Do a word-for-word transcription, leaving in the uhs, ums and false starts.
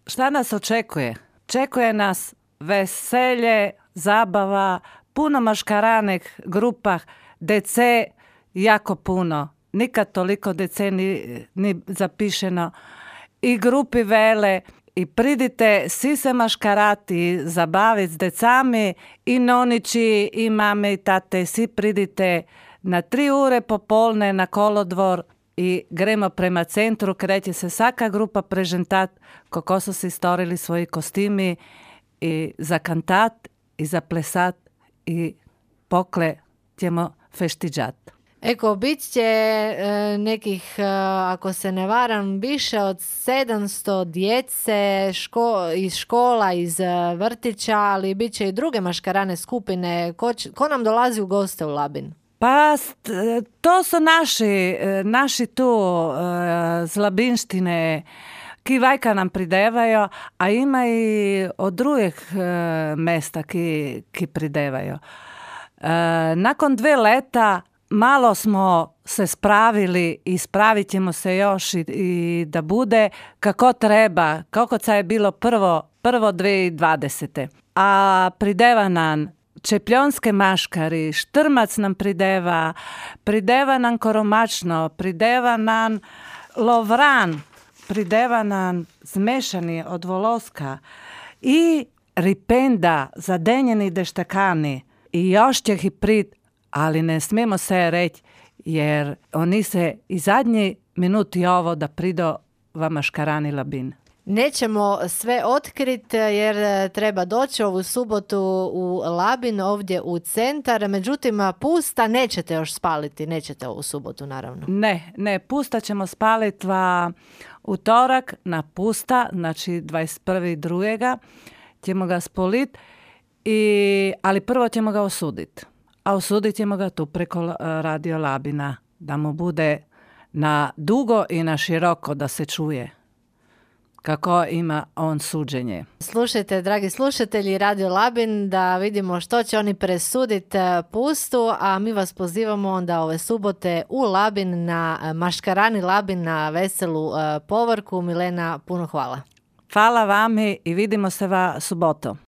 šta nas očekuje? Očekuje nas veselje, zabava, puno maškaranih grupah, dece jako puno. Nikad toliko dece ni, ni zapišeno. I grupi vele, i pridite svi se maškarati, zabaviti s decami, i nonići, i mame, i tate, svi pridite na tri ure popolne na kolodvor i gremo prema centru, kreće se svaka grupa prežentat, kako su si storili svoji kostimi i za kantat, i za plesat, i pokle ćemo feštiđat. Eko, bit će e, nekih, e, ako se ne varam, više od sedamsto djece ško, iz škola, iz e, vrtića, ali bit će i druge maškarane skupine. Ko, č, ko nam dolazi u goste u Labin? Pa to su naši, naši tu z Labinštine, ki vajka nam pridevaju, a ima i od drugih mesta ki, ki pridevaju. Nakon dve leta malo smo se spravili i spravit ćemo se još i, i da bude kako treba, kako je bilo prvo, prvo dve tisuće dvadesete. A prideva nam Čepljonske maškari, Štrmac nam prideva, prideva nam Koromačno, prideva nam Lovran, prideva nam Zmešani od Voloska i Ripenda, Zadenjeni deštakani i još će ih prid, ali ne smijemo se reći jer oni se i zadnji minuti ovo da prido va maškarani Labin. Nećemo sve otkriti jer treba doći ovu subotu u Labin, ovdje u centar. Međutim, pusta nećete još spaliti, nećete ovu subotu naravno. Ne, ne, pusta ćemo spaliti va utorak na pusta, znači dvadeset prvog drugog ćemo ga spolit, i, ali prvo ćemo ga osuditi. A osudit ćemo ga tu preko Radio Labina, da mu bude na dugo i na široko da se čuje kako ima on suđenje. Slušajte, dragi slušatelji Radio Labin, da vidimo što će oni presuditi pustu, a mi vas pozivamo onda ove subote u Labin na Maškarani Labin na veselu povorku. Milena, puno hvala. Hvala vami i vidimo se va suboto.